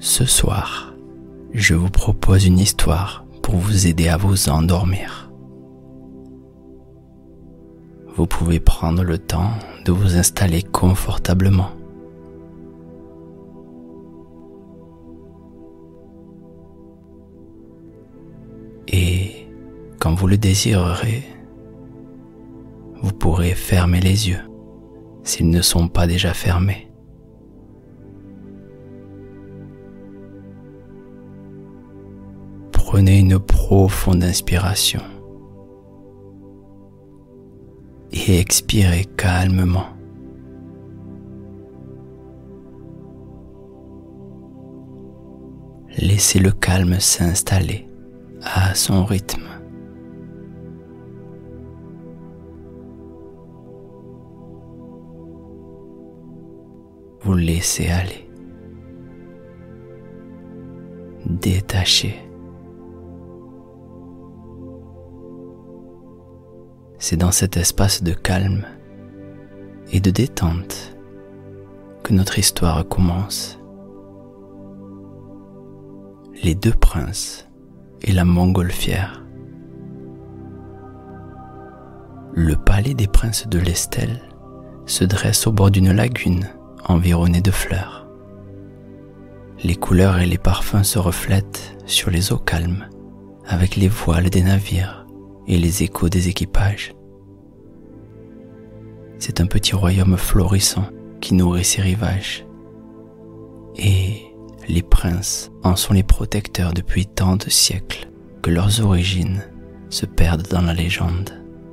Ce soir, je vous propose une histoire pour vous aider à vous endormir. Vous pouvez prendre le temps de vous installer confortablement. Et quand vous le désirerez, vous pourrez fermer les yeux s'ils ne sont pas déjà fermés. Prenez une profonde inspiration et expirez calmement. Laissez le calme s'installer à son rythme. Vous laissez aller, détachez. C'est dans cet espace de calme et de détente que notre histoire commence. Les deux princes et la montgolfière. Le palais des princes de l'Estelle se dresse au bord d'une lagune environnée de fleurs. Les couleurs et les parfums se reflètent sur les eaux calmes avec les voiles des navires et les échos des équipages. C'est un petit royaume florissant qui nourrit ses rivages. Et les princes en sont les protecteurs depuis tant de siècles que leurs origines se perdent dans la légende.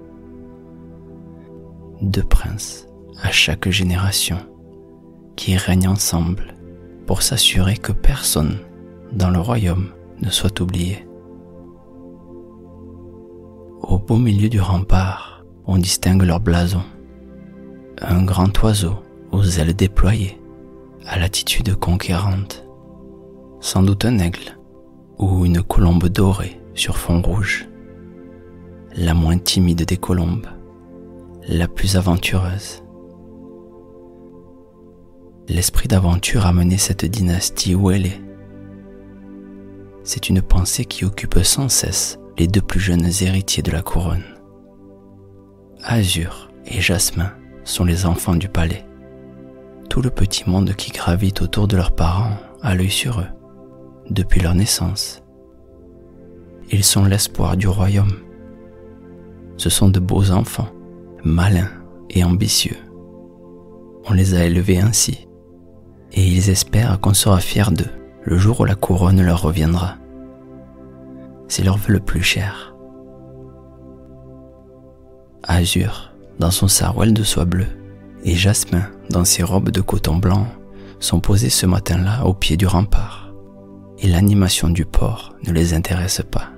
Deux princes à chaque génération qui règnent ensemble pour s'assurer que personne dans le royaume ne soit oublié. Au beau milieu du rempart, on distingue leur blason. Un grand oiseau aux ailes déployées, à l'attitude conquérante. Sans doute un aigle ou une colombe dorée sur fond rouge. La moins timide des colombes, la plus aventureuse. L'esprit d'aventure a mené cette dynastie où elle est. C'est une pensée qui occupe sans cesse les deux plus jeunes héritiers de la couronne. Azur et Jasmin sont les enfants du palais. Tout le petit monde qui gravite autour de leurs parents a l'œil sur eux, depuis leur naissance. Ils sont l'espoir du royaume. Ce sont de beaux enfants, malins et ambitieux. On les a élevés ainsi, et ils espèrent qu'on sera fiers d'eux le jour où la couronne leur reviendra. C'est leur vœu le plus cher. Azur, dans son sarouel de soie bleue, et Jasmin, dans ses robes de coton blanc, sont posés ce matin-là au pied du rempart, et l'animation du port ne les intéresse pas.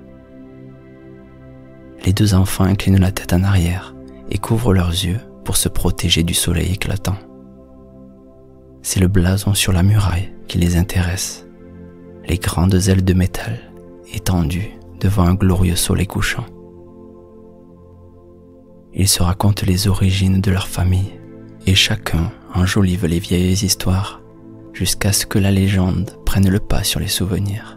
Les deux enfants inclinent la tête en arrière et couvrent leurs yeux pour se protéger du soleil éclatant. C'est le blason sur la muraille qui les intéresse, les grandes ailes de métal étendues devant un glorieux soleil couchant. Ils se racontent les origines de leur famille et chacun enjolive les vieilles histoires jusqu'à ce que la légende prenne le pas sur les souvenirs.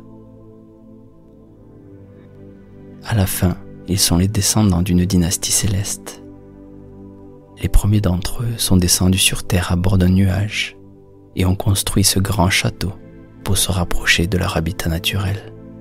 À la fin, ils sont les descendants d'une dynastie céleste. Les premiers d'entre eux sont descendus sur terre à bord d'un nuage et ont construit ce grand château pour se rapprocher de leur habitat naturel.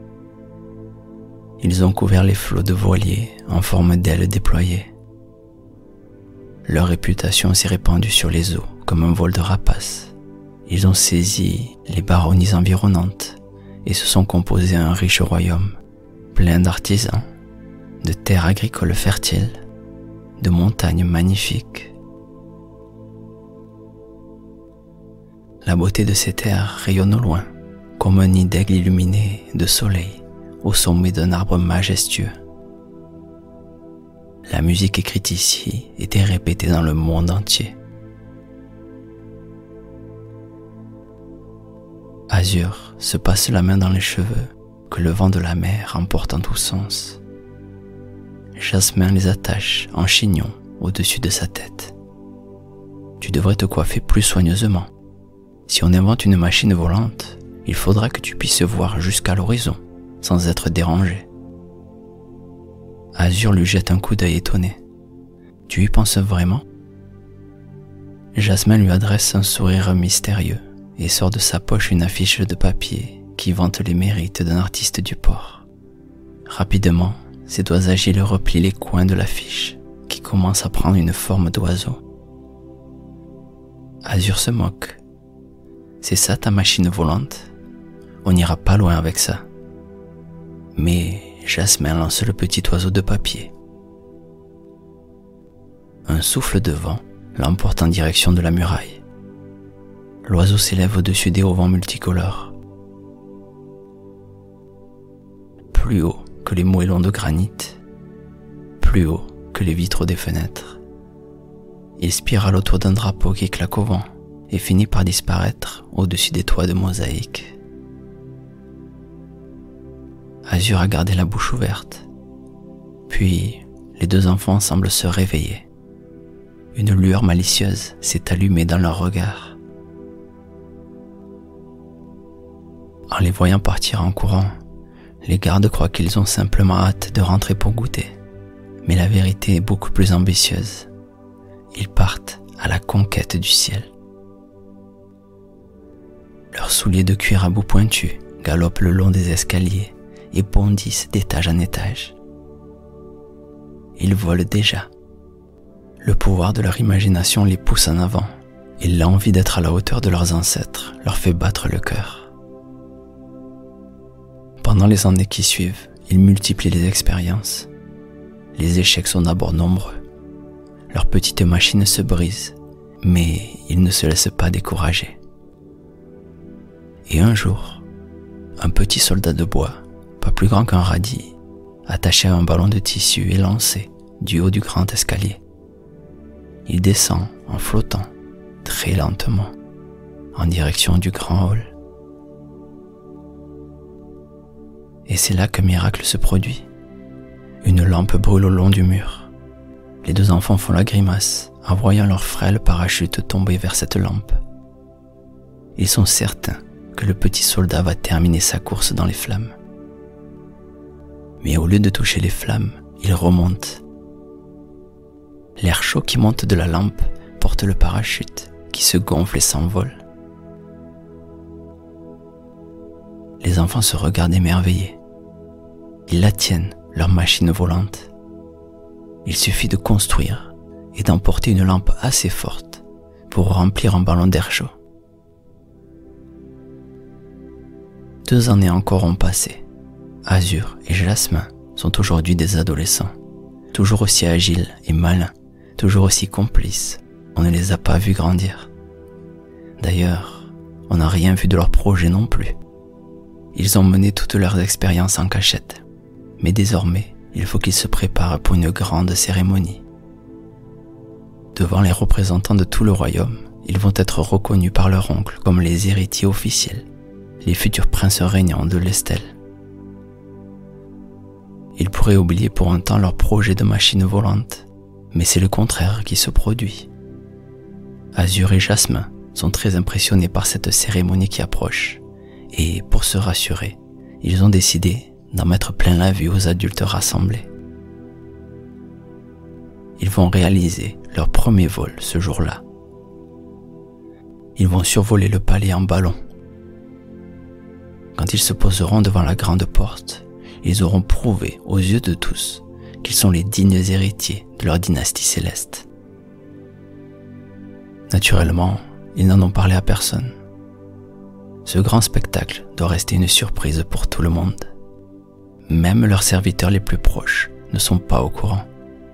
Ils ont couvert les flots de voiliers en forme d'ailes déployées. Leur réputation s'est répandue sur les eaux comme un vol de rapaces. Ils ont saisi les baronnies environnantes et se sont composés un riche royaume, plein d'artisans, de terres agricoles fertiles, de montagnes magnifiques. La beauté de ces terres rayonne au loin, comme un nid d'aigle illuminé de soleil au sommet d'un arbre majestueux. La musique écrite ici était répétée dans le monde entier. Azur se passe la main dans les cheveux que le vent de la mer emporte en tous sens. Jasmin les attache en chignon au-dessus de sa tête. Tu devrais te coiffer plus soigneusement. Si on invente une machine volante, il faudra que tu puisses voir jusqu'à l'horizon sans être dérangé. Azur lui jette un coup d'œil étonné. Tu y penses vraiment ? Jasmin lui adresse un sourire mystérieux et sort de sa poche une affiche de papier qui vante les mérites d'un artiste du port. Rapidement, ses doigts agiles replient les coins de l'affiche qui commence à prendre une forme d'oiseau. Azur se moque. C'est ça ta machine volante ? On n'ira pas loin avec ça. Mais Jasmin lance le petit oiseau de papier. Un souffle de vent l'emporte en direction de la muraille. L'oiseau s'élève au-dessus des auvents multicolores. Plus haut que les moellons de granit, plus haut que les vitraux des fenêtres. Il spirale autour d'un drapeau qui claque au vent et finit par disparaître au-dessus des toits de mosaïque. Azur a gardé la bouche ouverte. Puis, les deux enfants semblent se réveiller. Une lueur malicieuse s'est allumée dans leur regard. En les voyant partir en courant, les gardes croient qu'ils ont simplement hâte de rentrer pour goûter. Mais la vérité est beaucoup plus ambitieuse. Ils partent à la conquête du ciel. Leurs souliers de cuir à bout pointu galopent le long des escaliers et bondissent d'étage en étage. Ils volent déjà. Le pouvoir de leur imagination les pousse en avant et l'envie d'être à la hauteur de leurs ancêtres leur fait battre le cœur. Pendant les années qui suivent, ils multiplient les expériences. Les échecs sont d'abord nombreux. Leurs petites machines se brisent, mais ils ne se laissent pas décourager. Et un jour, un petit soldat de bois, pas plus grand qu'un radis, attaché à un ballon de tissu est lancé du haut du grand escalier. Il descend en flottant, très lentement, en direction du grand hall. Et c'est là qu'un miracle se produit. Une lampe brûle au long du mur. Les deux enfants font la grimace en voyant leur frêle parachute tomber vers cette lampe. Ils sont certains que le petit soldat va terminer sa course dans les flammes. Mais au lieu de toucher les flammes, il remonte. L'air chaud qui monte de la lampe porte le parachute qui se gonfle et s'envole. Les enfants se regardent émerveillés. Ils la tiennent, leur machine volante. Il suffit de construire et d'emporter une lampe assez forte pour remplir un ballon d'air chaud. 2 années encore ont passé. Azur et Jasmin sont aujourd'hui des adolescents, toujours aussi agiles et malins, toujours aussi complices. On ne les a pas vus grandir. D'ailleurs, on n'a rien vu de leur projet non plus. Ils ont mené toutes leurs expériences en cachette. Mais désormais, il faut qu'ils se préparent pour une grande cérémonie. Devant les représentants de tout le royaume, ils vont être reconnus par leur oncle comme les héritiers officiels, les futurs princes régnants de l'Estelle. Ils pourraient oublier pour un temps leur projet de machine volante, mais c'est le contraire qui se produit. Azur et Jasmin sont très impressionnés par cette cérémonie qui approche, et pour se rassurer, ils ont décidé d'en mettre plein la vue aux adultes rassemblés. Ils vont réaliser leur premier vol ce jour-là. Ils vont survoler le palais en ballon. Quand ils se poseront devant la grande porte, ils auront prouvé aux yeux de tous qu'ils sont les dignes héritiers de leur dynastie céleste. Naturellement, ils n'en ont parlé à personne. Ce grand spectacle doit rester une surprise pour tout le monde. Même leurs serviteurs les plus proches ne sont pas au courant.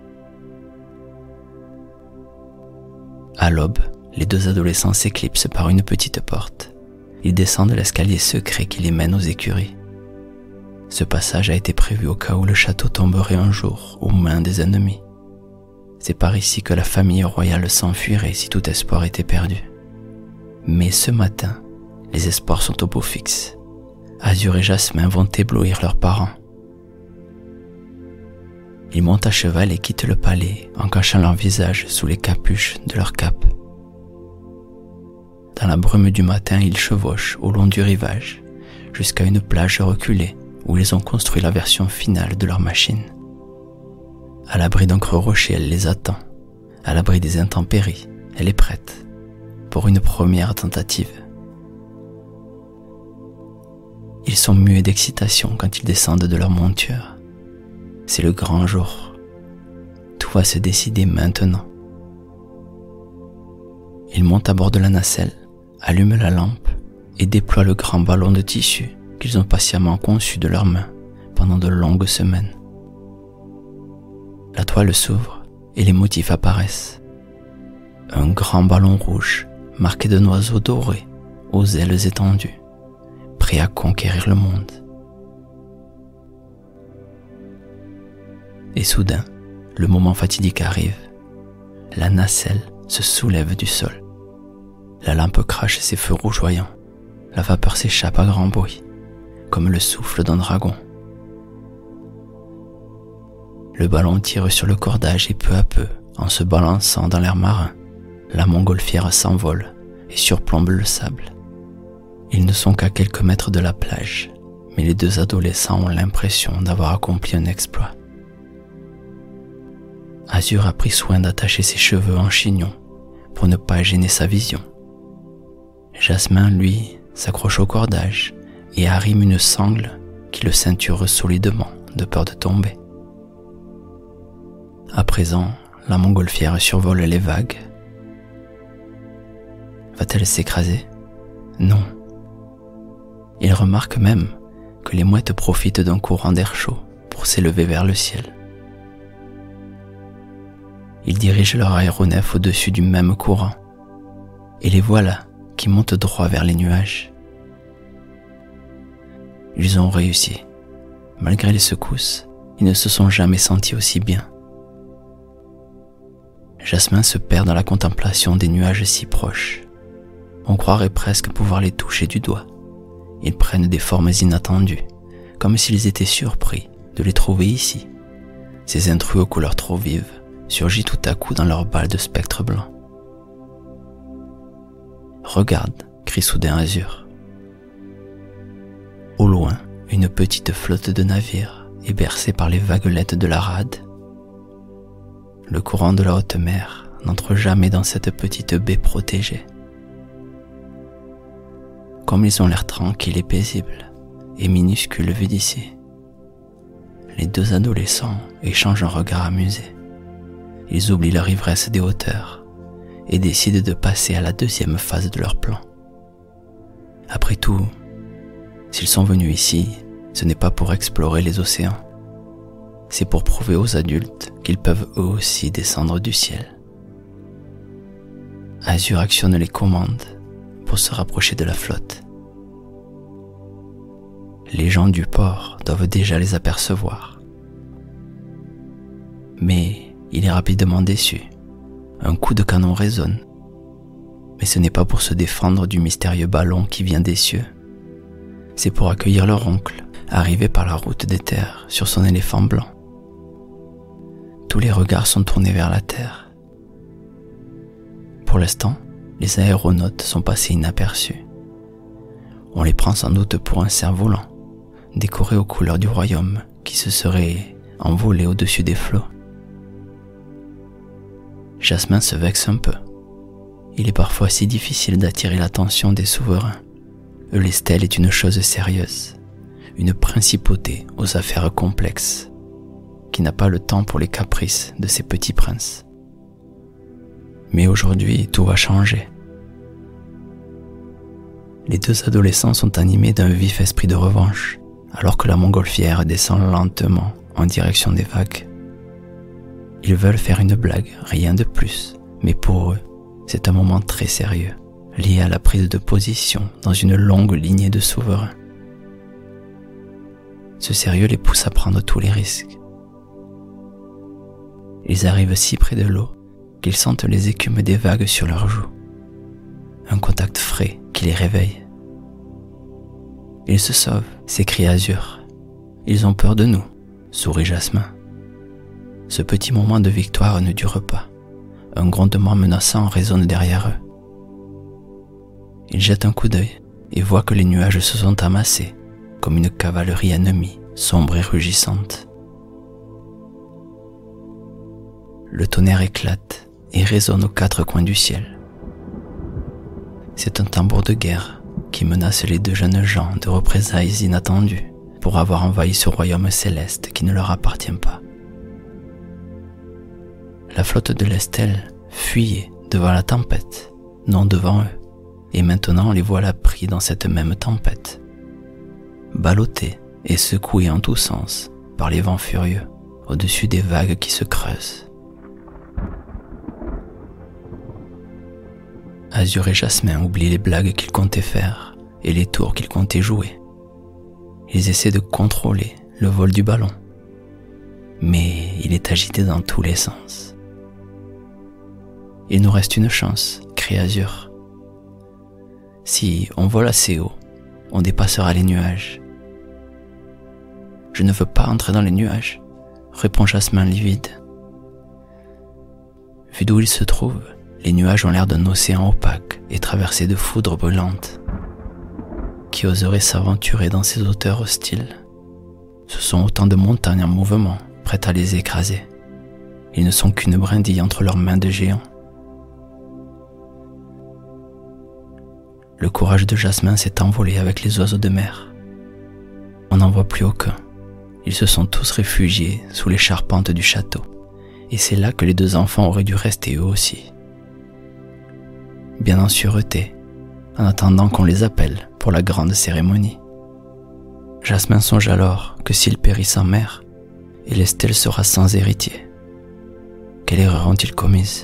À l'aube, les 2 adolescents s'éclipsent par une petite porte. Ils descendent l'escalier secret qui les mène aux écuries. Ce passage a été prévu au cas où le château tomberait un jour aux mains des ennemis. C'est par ici que la famille royale s'enfuirait si tout espoir était perdu. Mais ce matin, les espoirs sont au beau fixe. Azur et Jasmin vont éblouir leurs parents. Ils montent à cheval et quittent le palais en cachant leur visage sous les capuches de leurs capes. Dans la brume du matin, ils chevauchent au long du rivage, jusqu'à une plage reculée où ils ont construit la version finale de leur machine. À l'abri d'un creux rocher, elle les attend. À l'abri des intempéries, elle est prête pour une première tentative. Ils sont muets d'excitation quand ils descendent de leur monture. C'est le grand jour. Tout va se décider maintenant. Ils montent à bord de la nacelle, allument la lampe et déploient le grand ballon de tissu qu'ils ont patiemment conçu de leurs mains pendant de longues semaines. La toile s'ouvre et les motifs apparaissent. Un grand ballon rouge marqué d'un oiseau doré aux ailes étendues, prêt à conquérir le monde. Et soudain, le moment fatidique arrive. La nacelle se soulève du sol. La lampe crache ses feux rougeoyants. La vapeur s'échappe à grand bruit, comme le souffle d'un dragon. Le ballon tire sur le cordage et peu à peu, en se balançant dans l'air marin, la montgolfière s'envole et surplombe le sable. Ils ne sont qu'à quelques mètres de la plage, mais les deux adolescents ont l'impression d'avoir accompli un exploit. Azur a pris soin d'attacher ses cheveux en chignon pour ne pas gêner sa vision. Jasmin, lui, s'accroche au cordage et arrime une sangle qui le ceinture solidement de peur de tomber. À présent, la montgolfière survole les vagues. Va-t-elle s'écraser? Non. Il remarque même que les mouettes profitent d'un courant d'air chaud pour s'élever vers le ciel. Ils dirigent leur aéronef au-dessus du même courant, et les voilà qui montent droit vers les nuages. Ils ont réussi. Malgré les secousses, ils ne se sont jamais sentis aussi bien. Jasmin se perd dans la contemplation des nuages si proches. On croirait presque pouvoir les toucher du doigt. Ils prennent des formes inattendues, comme s'ils étaient surpris de les trouver ici. Ces intrus aux couleurs trop vives surgissent tout à coup dans leur balle de spectres blancs. « Regarde !» crie soudain Azur. Au loin, une petite flotte de navires est bercée par les vaguelettes de la rade. Le courant de la haute mer n'entre jamais dans cette petite baie protégée. Comme ils ont l'air tranquilles et paisibles, et minuscules vus d'ici, les deux adolescents échangent un regard amusé. Ils oublient leur ivresse des hauteurs et décident de passer à la deuxième phase de leur plan. Après tout, s'ils sont venus ici, ce n'est pas pour explorer les océans. C'est pour prouver aux adultes qu'ils peuvent eux aussi descendre du ciel. Azur actionne les commandes pour se rapprocher de la flotte. Les gens du port doivent déjà les apercevoir. Mais il est rapidement déçu. Un coup de canon résonne. Mais ce n'est pas pour se défendre du mystérieux ballon qui vient des cieux. C'est pour accueillir leur oncle, arrivé par la route des terres sur son éléphant blanc. Tous les regards sont tournés vers la terre. Pour l'instant, les aéronautes sont passés inaperçus. On les prend sans doute pour un cerf-volant, décoré aux couleurs du royaume qui se serait envolé au-dessus des flots. Jasmin se vexe un peu. Il est parfois si difficile d'attirer l'attention des souverains. Eulestel est une chose sérieuse, une principauté aux affaires complexes, qui n'a pas le temps pour les caprices de ses petits princes. Mais aujourd'hui, tout va changer. Les deux adolescents sont animés d'un vif esprit de revanche, alors que la montgolfière descend lentement en direction des vagues. Ils veulent faire une blague, rien de plus, mais pour eux, c'est un moment très sérieux, lié à la prise de position dans une longue lignée de souverains. Ce sérieux les pousse à prendre tous les risques. Ils arrivent si près de l'eau qu'ils sentent les écumes des vagues sur leurs joues. Un contact frais qui les réveille. Ils se sauvent, s'écrie Azur. Ils ont peur de nous, sourit Jasmin. Ce petit moment de victoire ne dure pas. Un grondement menaçant résonne derrière eux. Il jette un coup d'œil et voit que les nuages se sont amassés comme une cavalerie ennemie, sombre et rugissante. Le tonnerre éclate et résonne aux quatre coins du ciel. C'est un tambour de guerre qui menace les deux jeunes gens de représailles inattendues pour avoir envahi ce royaume céleste qui ne leur appartient pas. La flotte de l'Estelle fuyait devant la tempête, non devant eux, et maintenant les voilà pris dans cette même tempête, ballottés et secoués en tous sens par les vents furieux au-dessus des vagues qui se creusent. Azur et Jasmin oublient les blagues qu'ils comptaient faire et les tours qu'ils comptaient jouer. Ils essaient de contrôler le vol du ballon, mais il est agité dans tous les sens. Il nous reste une chance, crie Azur. Si on vole assez haut, on dépassera les nuages. Je ne veux pas entrer dans les nuages, répond Jasmin livide. Vu d'où il se trouve, les nuages ont l'air d'un océan opaque et traversé de foudres brûlantes. Qui oserait s'aventurer dans ces hauteurs hostiles? Ce sont autant de montagnes en mouvement, prêtes à les écraser. Ils ne sont qu'une brindille entre leurs mains de géants. Le courage de Jasmin s'est envolé avec les oiseaux de mer. On n'en voit plus aucun. Ils se sont tous réfugiés sous les charpentes du château, et c'est là que les deux enfants auraient dû rester eux aussi. Bien en sûreté, en attendant qu'on les appelle pour la grande cérémonie. Jasmin songe alors que s'ils périssent en mer, l'Estelle sera sans héritier. Quelle erreur ont-ils commise?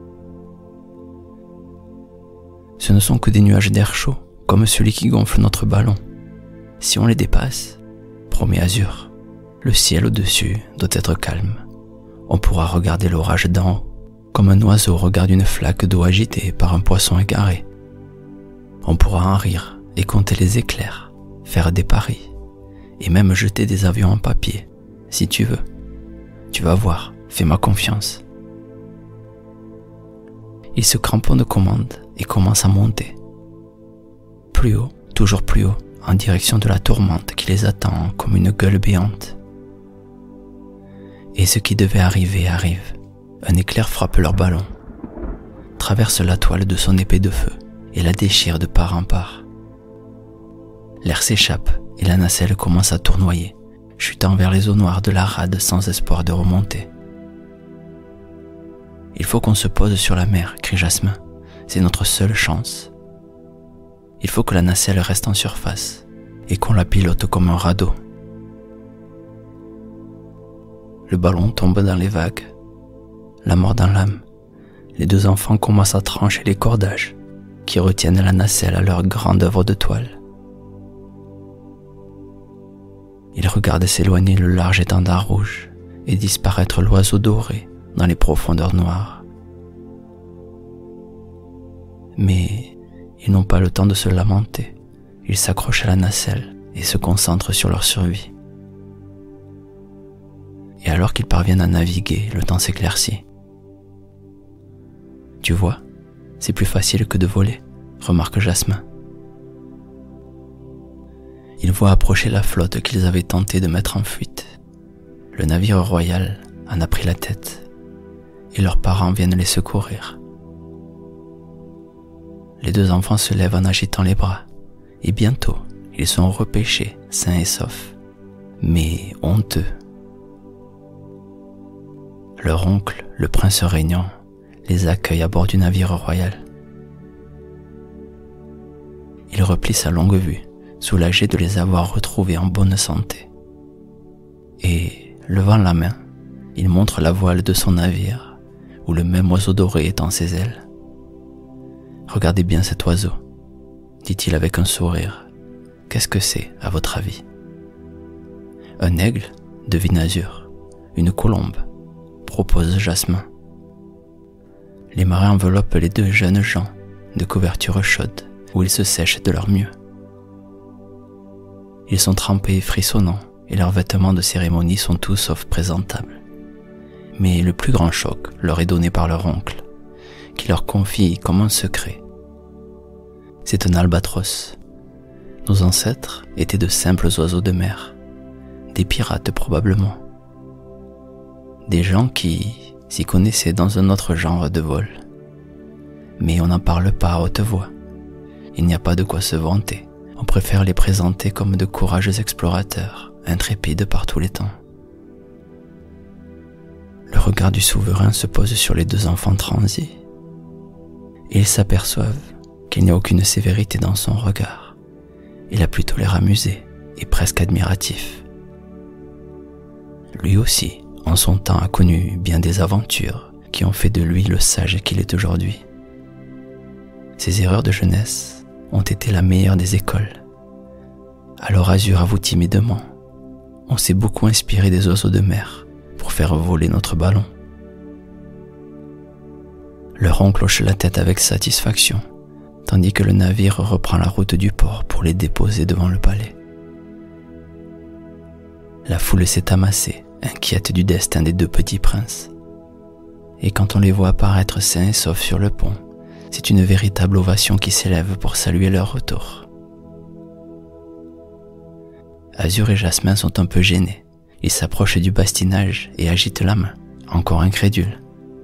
Ce ne sont que des nuages d'air chaud, comme celui qui gonfle notre ballon. Si on les dépasse, promet Azur, le ciel au-dessus doit être calme. On pourra regarder l'orage d'en haut, comme un oiseau regarde une flaque d'eau agitée par un poisson égaré. On pourra en rire et compter les éclairs, faire des paris, et même jeter des avions en papier, si tu veux. Tu vas voir, fais-moi confiance. Il se cramponne de commande et commence à monter. Plus haut, toujours plus haut, en direction de la tourmente qui les attend comme une gueule béante. Et ce qui devait arriver arrive. Un éclair frappe leur ballon, traverse la toile de son épée de feu et la déchire de part en part. L'air s'échappe et la nacelle commence à tournoyer, chutant vers les eaux noires de la rade sans espoir de remonter. Il faut qu'on se pose sur la mer, crie Jasmin. C'est notre seule chance. Il faut que la nacelle reste en surface et qu'on la pilote comme un radeau. Le ballon tombe dans les vagues. La mort dans l'âme. Les deux enfants commencent à trancher les cordages qui retiennent la nacelle à leur grande œuvre de toile. Ils regardent s'éloigner le large étendard rouge et disparaître l'oiseau doré dans les profondeurs noires. Mais ils n'ont pas le temps de se lamenter. Ils s'accrochent à la nacelle et se concentrent sur leur survie. Et alors qu'ils parviennent à naviguer, le temps s'éclaircit. Tu vois, c'est plus facile que de voler, remarque Jasmin. Ils voient approcher la flotte qu'ils avaient tenté de mettre en fuite. Le navire royal en a pris la tête, et leurs parents viennent les secourir. Les deux enfants se lèvent en agitant les bras, et bientôt, ils sont repêchés, sains et saufs, mais honteux. Leur oncle, le prince régnant, les accueille à bord du navire royal. Il replie sa longue vue, soulagé de les avoir retrouvés en bonne santé. Et, levant la main, il montre la voile de son navire, où le même oiseau doré étend ses ailes. « Regardez bien cet oiseau, dit-il avec un sourire. Qu'est-ce que c'est, à votre avis? Un aigle, devine Azur. Une colombe, propose Jasmin. Les marins enveloppent les deux jeunes gens de couvertures chaudes où ils se sèchent de leur mieux. Ils sont trempés et frissonnants et leurs vêtements de cérémonie sont tout sauf présentables. Mais le plus grand choc leur est donné par leur oncle, qui leur confie comme un secret. c'est un albatros. Nos ancêtres étaient de simples oiseaux de mer, des pirates probablement. Des gens qui s'y connaissaient dans un autre genre de vol. Mais on n'en parle pas à haute voix. Il n'y a pas de quoi se vanter. On préfère les présenter comme de courageux explorateurs, intrépides par tous les temps. Le regard du souverain se pose sur les deux enfants transis. Et ils s'aperçoivent qu'il n'y a aucune sévérité dans son regard. Il a plutôt l'air amusé et presque admiratif. Lui aussi, en son temps, a connu bien des aventures qui ont fait de lui le sage qu'il est aujourd'hui. Ses erreurs de jeunesse ont été la meilleure des écoles. Alors Azur avoue timidement, on s'est beaucoup inspiré des oiseaux de mer pour faire voler notre ballon. Leur oncle hoche la tête avec satisfaction, tandis que le navire reprend la route du port pour les déposer devant le palais. La foule s'est amassée, inquiète du destin des deux petits princes. Et quand on les voit apparaître sains et saufs sur le pont, c'est une véritable ovation qui s'élève pour saluer leur retour. Azur et Jasmin sont un peu gênés. Ils s'approchent du bastinage et agitent la main, encore incrédules.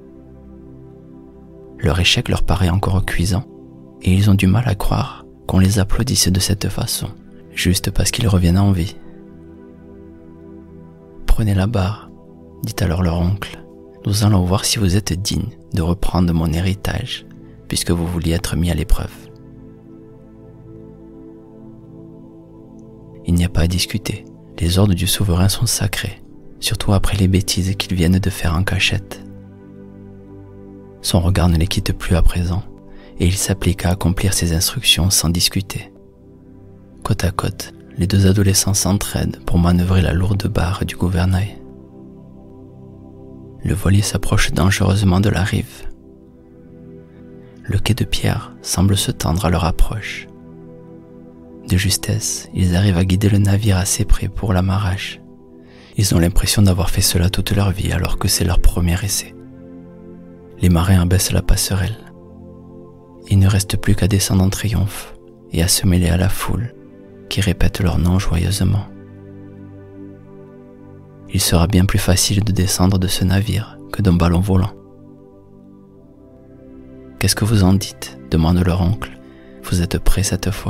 Leur échec leur paraît encore cuisant, et ils ont du mal à croire qu'on les applaudisse de cette façon, juste parce qu'ils reviennent en vie. Prenez la barre, dit alors leur oncle. Nous allons voir si vous êtes digne de reprendre mon héritage, puisque vous vouliez être mis à l'épreuve. Il n'y a pas à discuter. Les ordres du souverain sont sacrés, surtout après les bêtises qu'ils viennent de faire en cachette. Son regard ne les quitte plus à présent, et il s'applique à accomplir ses instructions sans discuter. Côte à côte, les deux adolescents s'entraident pour manœuvrer la lourde barre du gouvernail. Le voilier s'approche dangereusement de la rive. Le quai de pierre semble se tendre à leur approche. De justesse, ils arrivent à guider le navire assez près pour l'amarrage. Ils ont l'impression d'avoir fait cela toute leur vie alors que c'est leur premier essai. Les marins abaissent la passerelle. Il ne reste plus qu'à descendre en triomphe et à se mêler à la foule qui répète leur nom joyeusement. Il sera bien plus facile de descendre de ce navire que d'un ballon volant. « Qu'est-ce que vous en dites ?» demande leur oncle. « Vous êtes prêts cette fois ?»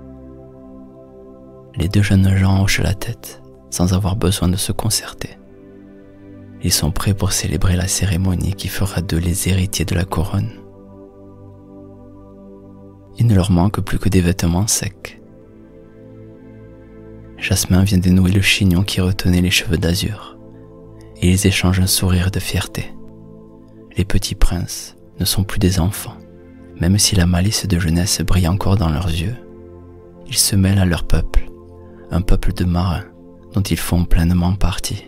Les deux jeunes gens hochent la tête, sans avoir besoin de se concerter. Ils sont prêts pour célébrer la cérémonie qui fera d'eux les héritiers de la couronne. Il ne leur manque plus que des vêtements secs. Jasmin vient dénouer le chignon qui retenait les cheveux d'Azur, et ils échangent un sourire de fierté. Les petits princes ne sont plus des enfants, même si la malice de jeunesse brille encore dans leurs yeux. Ils se mêlent à leur peuple, un peuple de marins dont ils font pleinement partie.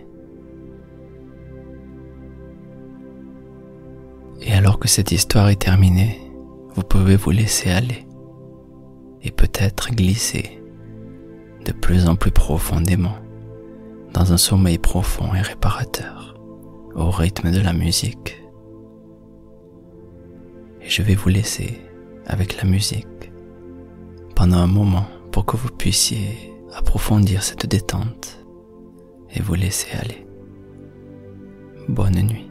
Et alors que cette histoire est terminée, vous pouvez vous laisser aller et peut-être glisser de plus en plus profondément dans un sommeil profond et réparateur au rythme de la musique. Et je vais vous laisser avec la musique pendant un moment pour que vous puissiez approfondir cette détente et vous laisser aller. Bonne nuit.